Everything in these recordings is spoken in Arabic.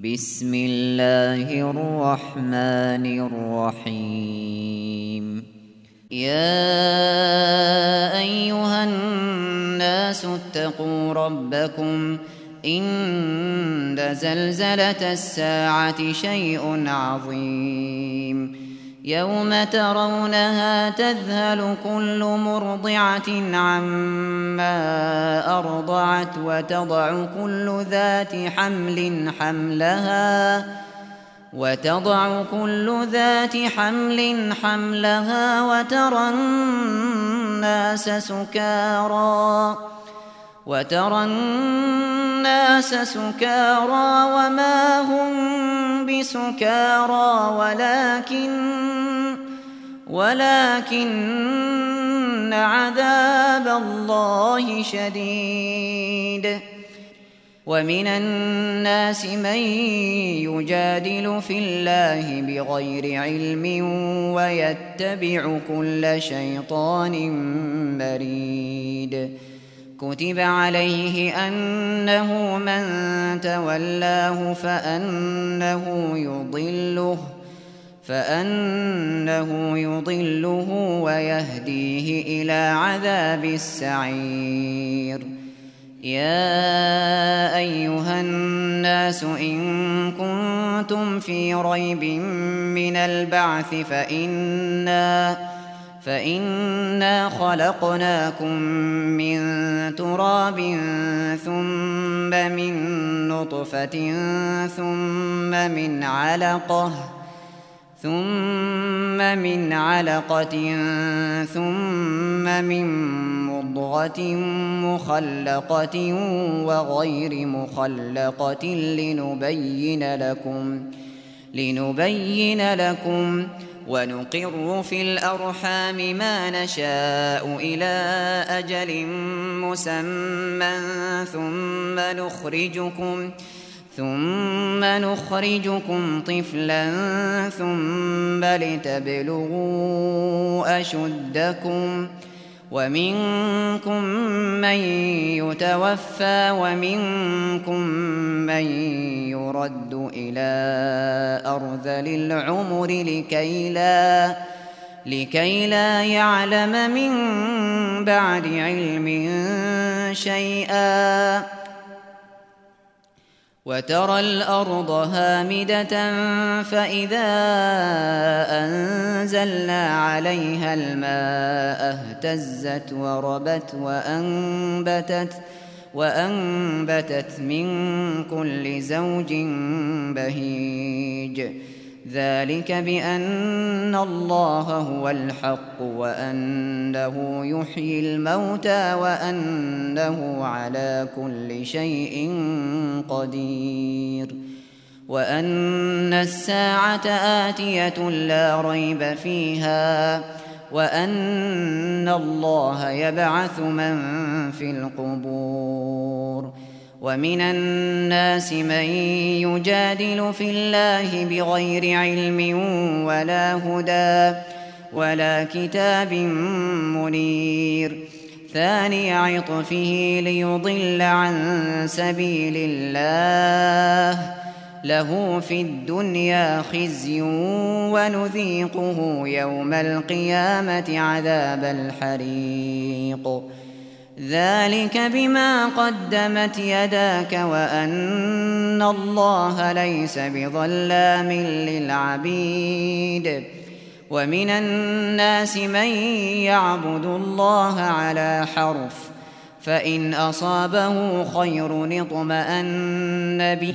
بسم الله الرحمن الرحيم. يا أيها الناس اتقوا ربكم إن زلزلة الساعة شيء عظيم. يوم ترونها تذهل كل مرضعة عما أرضعت وتضع كل ذات حمل حملها وترى الناس سكارى وما هم بسكارى ولكن عذاب الله شديد. ومن الناس من يجادل في الله بغير علم ويتبع كل شيطان مريد. كتب عليه أنه من تولاه فأنه يضله ويهديه إلى عذاب السعير. يا أيها الناس إن كنتم في ريب من البعث فإنا خلقناكم من تراب ثم من نطفة ثم من علقة ثم من مضغة مخلقة وغير مخلقة لنبين لكم ونقر في الأرحام ما نشاء إلى أجل مسمى ثم نخرجكم طفلا ثم لتبلغوا أشدكم ومنكم من يتوفى ومنكم من يرد إلى أرذل العمر لكي لا يعلم من بعد علم شيئا. وترى الأرض هامدة فإذا أنزلنا عليها الماء اهتزت وربت وأنبتت من كل زوج بهيج. ذلك بأن الله هو الحق وأنه يحيي الموتى وأنه على كل شيء قدير. وأن الساعة آتية لا ريب فيها وأن الله يبعث من في القبور. ومن الناس من يجادل في الله بغير علم ولا هدى ولا كتاب منير. ثاني عطفه ليضل عن سبيل الله له في الدنيا خزي ونذيقه يوم القيامة عذاب الحريق. ذلك بما قدمت يداك وأن الله ليس بظلام للعبيد. ومن الناس من يعبد الله على حرف فإن أصابه خير اطمأن به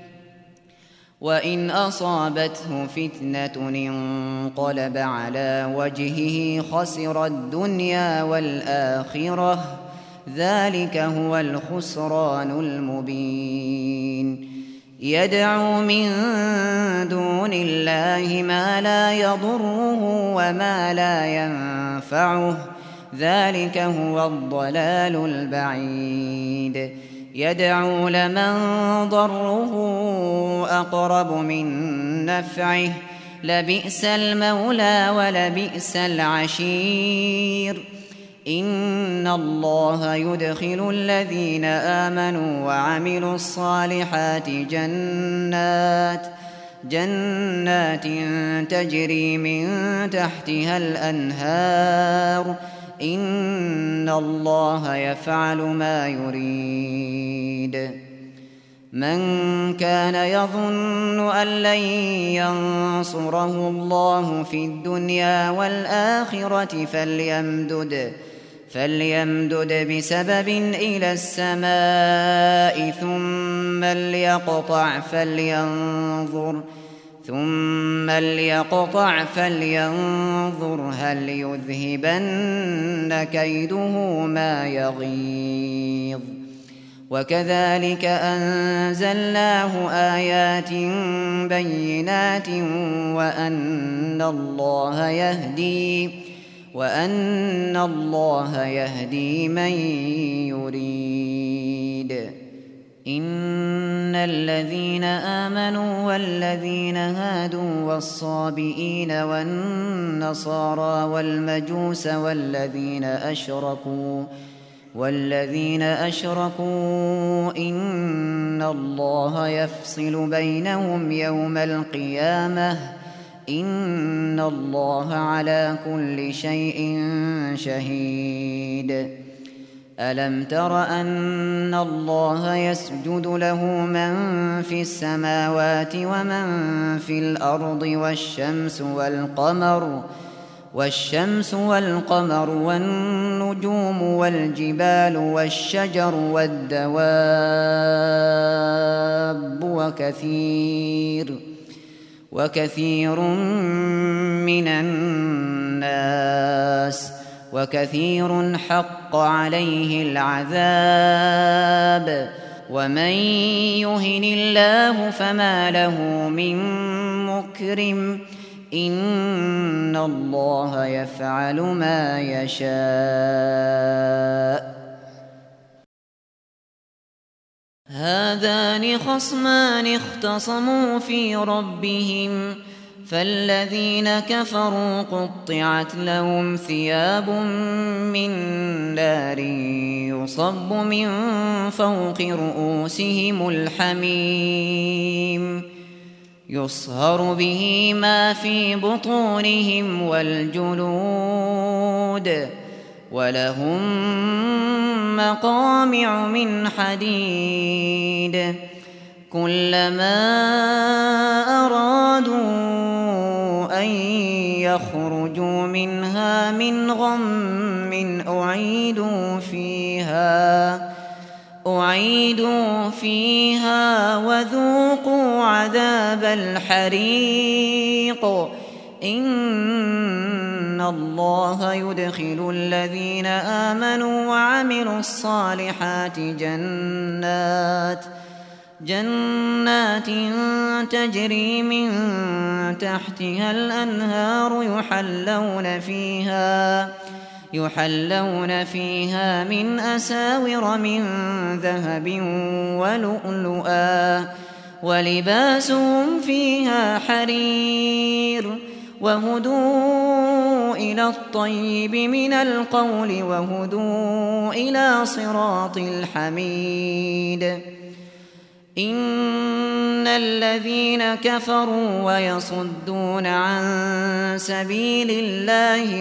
وإن أصابته فتنة انقلب على وجهه خسر الدنيا والآخرة. ذلك هو الخسران المبين. يدعو من دون الله ما لا يضره وما لا ينفعه. ذلك هو الضلال البعيد. يدعو لمن ضره أقرب من نفعه لبئس المولى ولبئس العشير. إن الله يدخل الذين آمنوا وعملوا الصالحات جنات تجري من تحتها الأنهار إن الله يفعل ما يريد. من كان يظن أن لن ينصره الله في الدنيا والآخرة فليمدد بسبب إلى السماء ثم ليقطع فلينظر هل يذهبن كيده ما يغيظ. وكذلك أنزلناه آيات بينات وأن الله يهدي من يريد. إن الذين آمنوا والذين هادوا والصابئين والنصارى والمجوس والذين أشركوا إن الله يفصل بينهم يوم القيامة إن الله على كل شيء شهيد. ألم تر أن الله يسجد له من في السماوات ومن في الأرض والشمس والقمر والنجوم والجبال والشجر والدواب وكثير من الناس وكثير حق عليه العذاب ومن يهن الله فما له من مكرم إن الله يفعل ما يشاء. هذان خصمان اختصموا في ربهم فالذين كفروا قطعت لهم ثياب من نار يصب من فوق رؤوسهم الحميم يصهر به ما في بطونهم والجلود ولهم مقامع من حديد كلما أرادوا أن يخرجوا منها من غم أعيدوا فيها وذوقوا عذاب الحريق إن الله يدخل الذين آمنوا وعملوا الصالحات جنات تجري من تحتها الأنهار يحلون فيها من أساور من ذهب ولؤلؤا ولباسهم فيها حرير وهدوا إلى الطيب من القول وهدوا إلى صراط الحميد. إن الذين كفروا ويصدون عن سبيل الله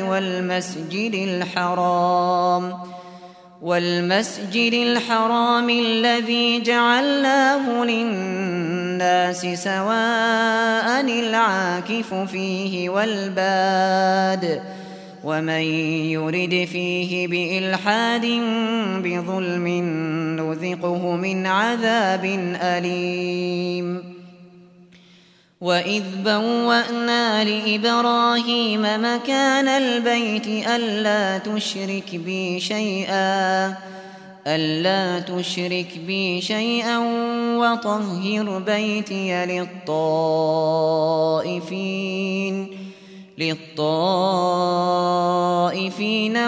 والمسجد الحرام الذي جعلناه للناس سواء العاكف فيه والباد ومن يرد فيه بإلحاد بظلم نذقه من عذاب أليم. وإذ بوأنا لإبراهيم مكان البيت ألا تشرك بي شيئا وطهر بيتي للطائفين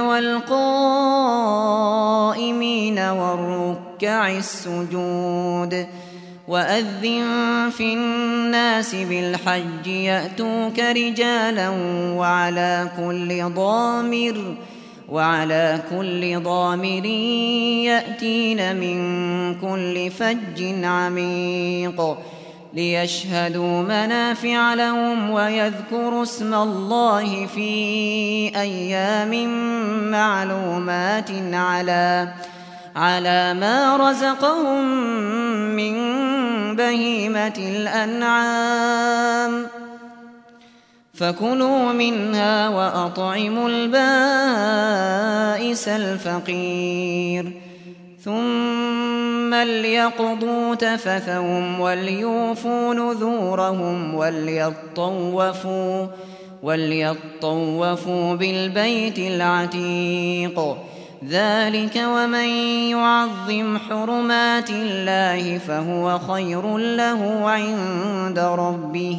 والقائمين والركع السجود وأذن في الناس بالحج يأتوك رجالا وعلى كل ضامر يأتين من كل فج عميق ليشهدوا منافع لهم ويذكروا اسم الله في أيام معلومات على ما رزقهم من بهيمة الأنعام فكلوا منها وأطعموا البائس الفقير ثم ليقضوا تفثهم وليوفوا نذورهم وليطوفوا بالبيت العتيق ذلك ومن يعظم حرمات الله فهو خير له عند ربه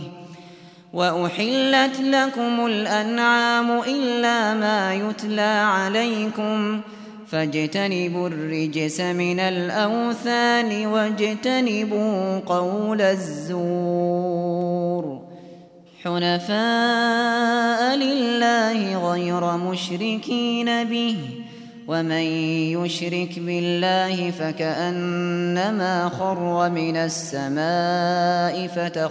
وأحلت لكم الأنعام إلا ما يتلى عليكم فاجتنبوا الرجس من الأوثان واجتنبوا قول الزور حنفاء لله غير مشركين به ومن يشرك بالله فكأنما خر من السماء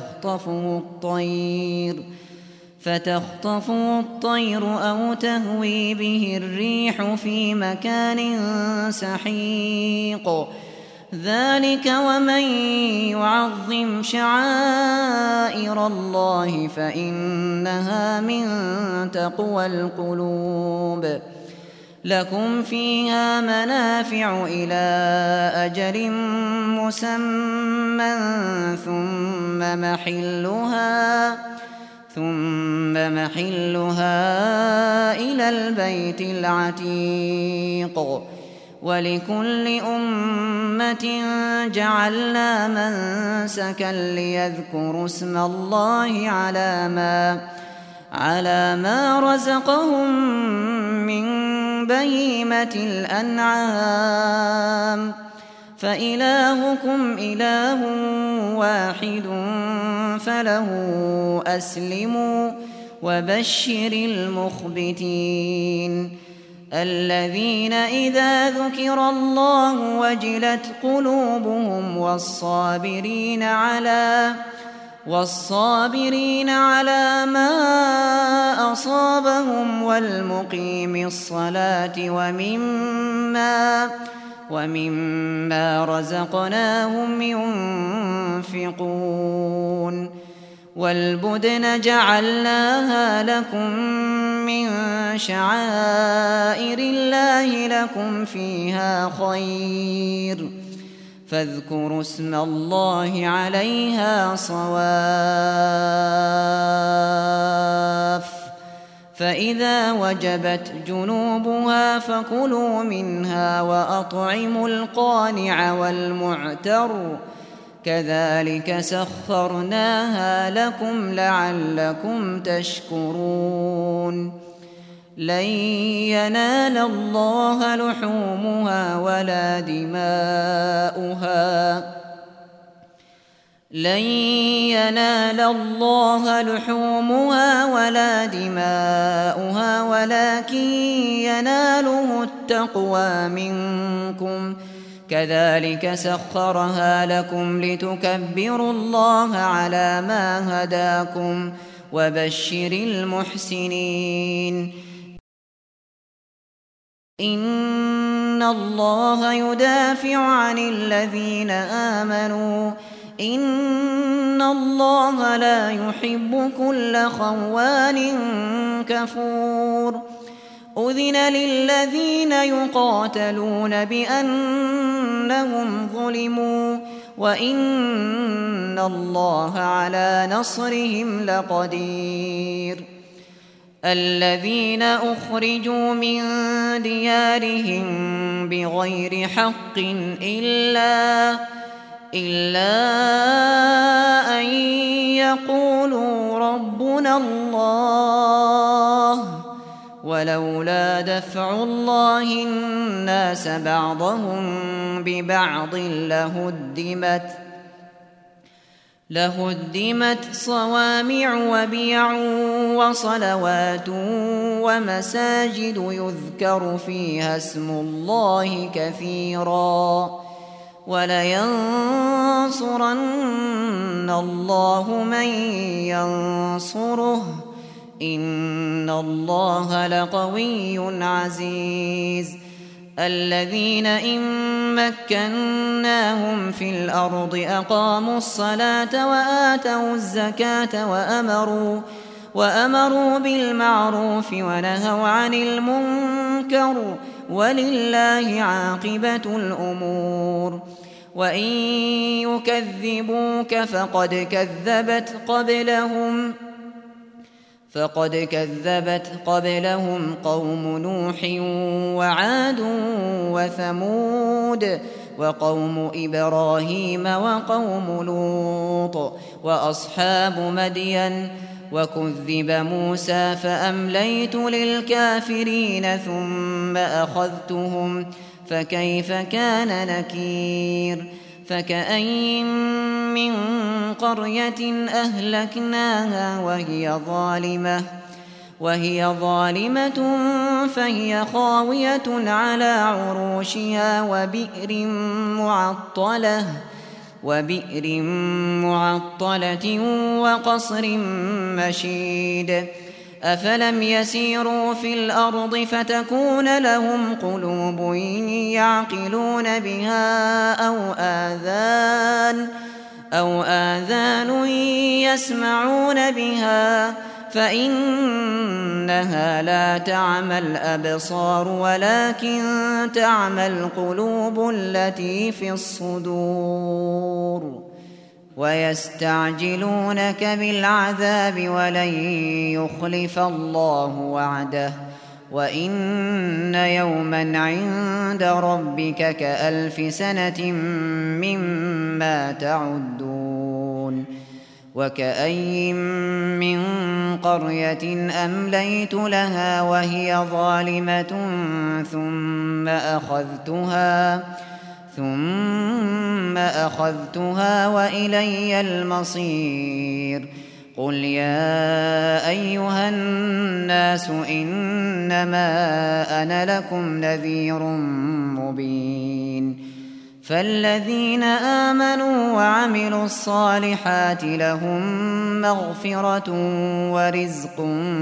فتخطفه الطير أو تهوي به الريح في مكان سحيق ذلك ومن يعظم شعائر الله فإنها من تقوى القلوب لكم فيها منافع إلى أجل مسمى ثم محلها إلى البيت العتيق ولكل أمة جعلنا منسكا ليذكروا اسم الله على ما رزقهم من بهيمة الأنعام فإلهكم إله واحد فله أسلموا وبشر المخبتين الذين إذا ذكر الله وجلت قلوبهم والصابرين على ما أصابهم والمقيم الصلاة ومما رزقناهم ينفقون والبدن جعلناها لكم من شعائر الله لكم فيها خير فاذكروا اسم الله عليها صواف فإذا وجبت جنوبها فكلوا منها وأطعموا القانع والمعتر كذلك سخرناها لكم لعلكم تشكرون لن ينال الله لحومها ولا دماؤها ولكن يناله التقوى منكم كذلك سخرها لكم لتكبروا الله على ما هداكم وبشر المحسنين إن الله يدافع عن الذين آمنوا إن الله لا يحب كل خوان كفور أذن للذين يقاتلون بأنهم ظلموا وإن الله على نصرهم لقدير الذين أخرجوا من ديارهم بغير حق إلا أن يقولوا ربنا الله ولولا دفع الله الناس بعضهم ببعض لهدمت صوامع وبيع وصلوات ومساجد يذكر فيها اسم الله كثيرا ولينصرن الله من ينصره إن الله لقوي عزيز الذين إن مكناهم في الأرض أقاموا الصلاة وآتوا الزكاة وأمروا بالمعروف ونهوا عن المنكر ولله عاقبة الأمور وإن يكذبوك فقد كذبت قبلهم قوم نوح وعاد وثمود وقوم إبراهيم وقوم لوط وأصحاب مدين وكذب موسى فأمليت للكافرين ثم أخذتهم فكيف كان نكير فكأين من قرية أهلكناها وهي ظالمة فهي خاوية على عروشها وبئر معطلة وقصر مشيد أفلم يسيروا في الأرض فتكون لهم قلوب يعقلون بها أو آذان يسمعون بها فإنها لا تعمى الأبصار ولكن تعمى القلوب التي في الصدور ويستعجلونك بالعذاب ولن يخلف الله وعده وإن يوما عند ربك كألف سنة مما تعدون وكأين من قرية أمليت لها وهي ظالمة ثم أخذتها وإلي المصير قل يا أيها الناس إنما أنا لكم نذير مبين فالذين آمنوا وعملوا الصالحات لهم مغفرة ورزق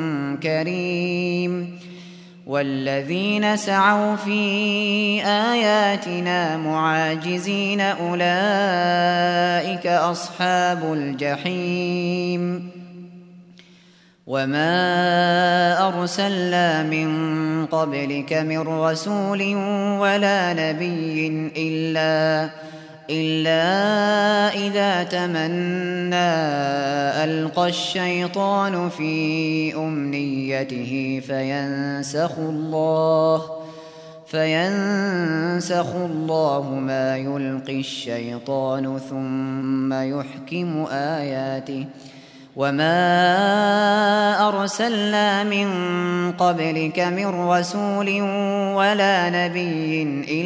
كريم والذين سعوا في آياتنا معاجزين أولئك أصحاب الجحيم وما أرسلنا من قبلك من رسول ولا نبي إلا إذا تمنى ألقى الشيطان في أمنيته فينسخ الله ما يلقي الشيطان ثم يحكم آياته وما أرسلنا من قبلك من رسول ولا نبي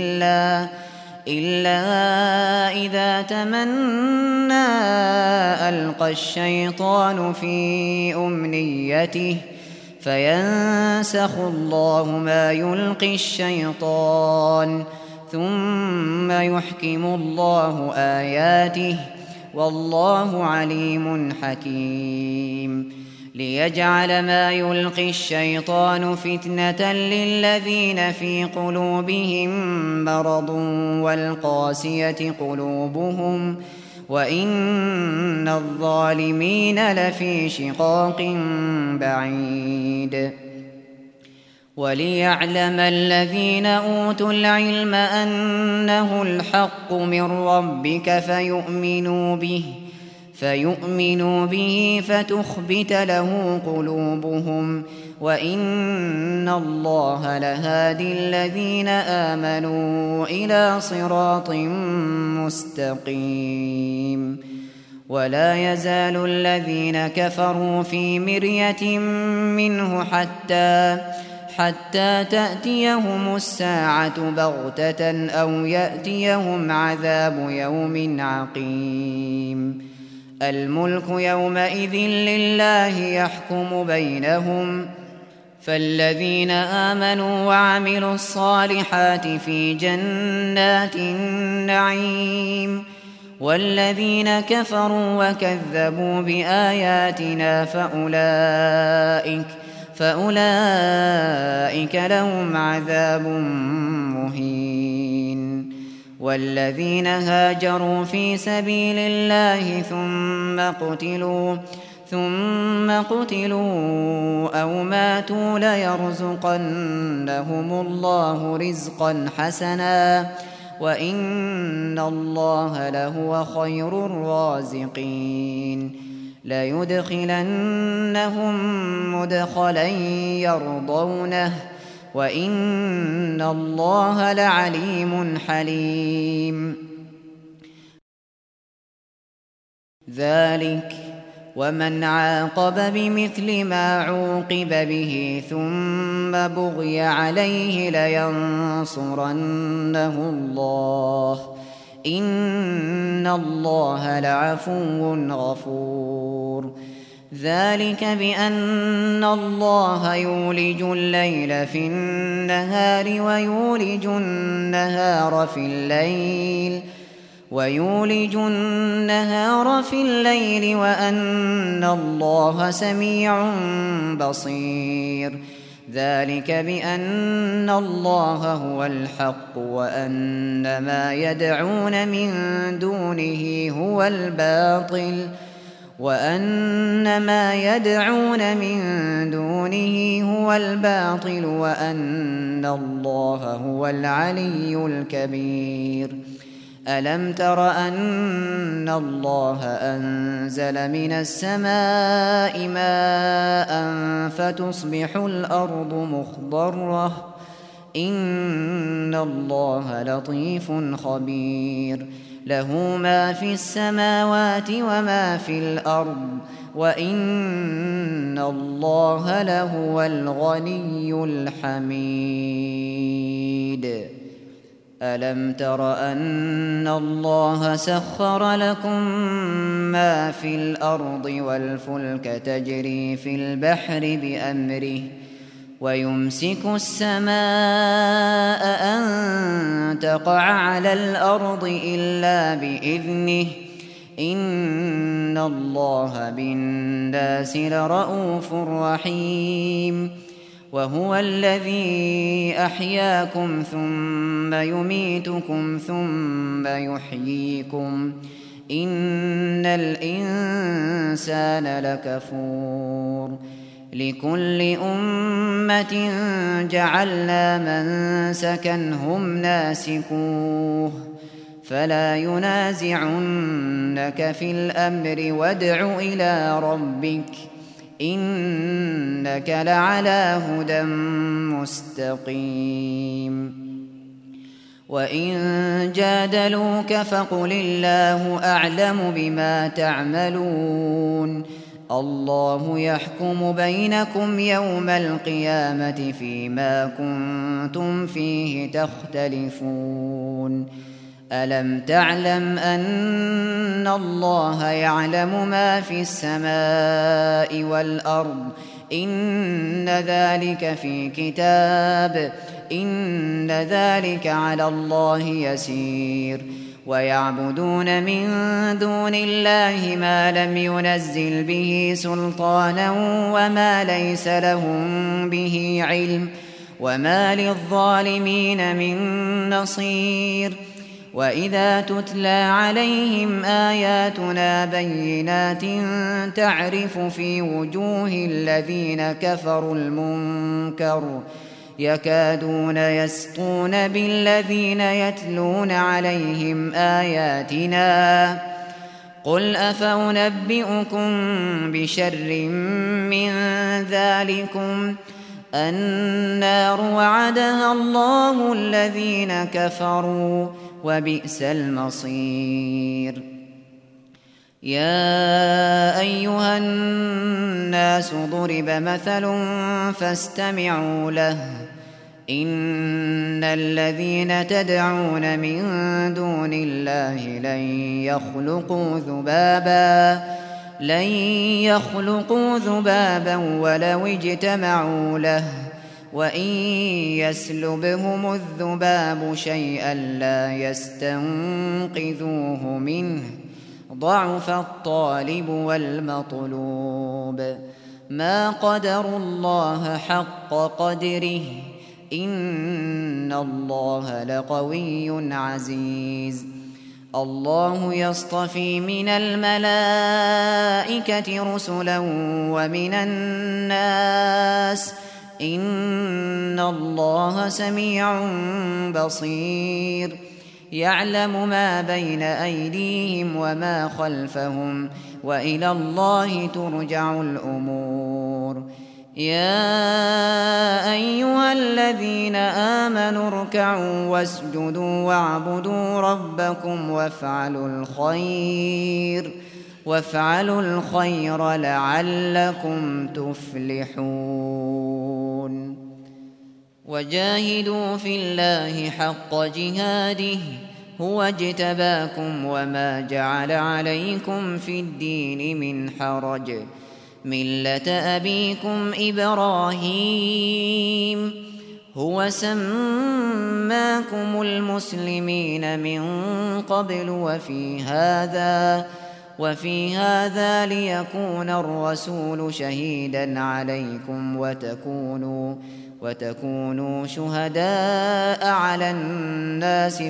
إلا إذا تمنى ألقى الشيطان في أمنيته فينسخ الله ما يلقي الشيطان ثم يحكم الله آياته والله عليم حكيم ليجعل ما يلقي الشيطان فتنة للذين في قلوبهم مرض والقاسية قلوبهم وإن الظالمين لفي شقاق بعيد وليعلم الذين أوتوا العلم أنه الحق من ربك فيؤمنوا به فتخبت له قلوبهم وإن الله لهادي الذين آمنوا إلى صراط مستقيم ولا يزال الذين كفروا في مرية منه حتى تأتيهم الساعة بغتة أو يأتيهم عذاب يوم عقيم الملك يومئذ لله يحكم بينهم فالذين آمنوا وعملوا الصالحات في جنات النعيم والذين كفروا وكذبوا بآياتنا فأولئك لهم عذاب مهين والذين هاجروا في سبيل الله ثم قتلوا أو ماتوا ليرزقنهم الله رزقا حسنا وإن الله لهو خير الرازقين ليدخلنهم مدخلا يرضونه وإن الله لعليم حليم ذلك ومن عاقب بمثل ما عوقب به ثم بغي عليه لينصرنه الله إن الله لعفو غفور ذلك بأن الله يولج الليل في النهار ويولج النهار في الليل وأن الله سميع بصير ذلك بأن الله هو الحق وأن ما يدعون من دونه هو الباطل وأن الله هو العلي الكبير ألم تر أن الله أنزل من السماء ماء فتصبح الأرض مخضرة إن الله لطيف خبير له ما في السماوات وما في الأرض وإن الله لهو الغني الحميد ألم تر أن الله سخر لكم ما في الأرض والفلك تجري في البحر بأمره ويمسك السماء أن تقع على الأرض إلا بإذنه إن الله بالناس لرءوف رحيم وهو الذي أحياكم ثم يميتكم ثم يحييكم إن الإنسان لكفور لكل أمة جعلنا منسكا هم ناسكوه فلا ينازعنك في الأمر وادع إلى ربك إنك لعلى هدى مستقيم وإن جادلوك فقل الله أعلم بما تعملون الله يحكم بينكم يوم القيامة فيما كنتم فيه تختلفون ألم تعلم أن الله يعلم ما في السماء والأرض إن ذلك في كتاب إن ذلك على الله يسير ويعبدون من دون الله ما لم ينزل به سلطانا وما ليس لهم به علم وما للظالمين من نصير وإذا تتلى عليهم آياتنا بينات تعرف في وجوه الذين كفروا المنكر يكادون يسطون بالذين يتلون عليهم آياتنا قل أفأنبئكم بشر من ذلكم النار وعدها الله الذين كفروا وبئس المصير يا أيها الناس ضرب مثل فاستمعوا له إن الذين تدعون من دون الله لن يخلقوا ذبابا ولو اجتمعوا له وإن يسلبهم الذباب شيئا لا يستنقذوه منه ضعف الطالب والمطلوب ما قدروا الله حق قدره إن الله لقوي عزيز الله يصطفي من الملائكة رسلا ومن الناس إن الله سميع بصير يعلم ما بين أيديهم وما خلفهم وإلى الله ترجع الأمور يا أيها الذين آمنوا اركعوا واسجدوا واعبدوا ربكم وافعلوا الخير لعلكم تفلحون وجاهدوا في الله حق جهاده هو اجتباكم وما جعل عليكم في الدين من حرج ملة أبيكم إبراهيم هو سماكم المسلمين من قبل وفي هذا ليكون الرسول شهيدا عليكم وتكونوا شهداء على الناس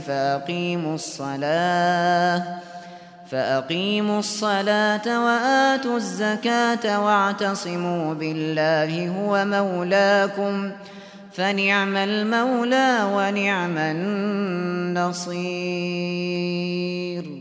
فأقيموا الصلاة وآتوا الزكاة واعتصموا بالله هو مولاكم فنعم المولى ونعم النصير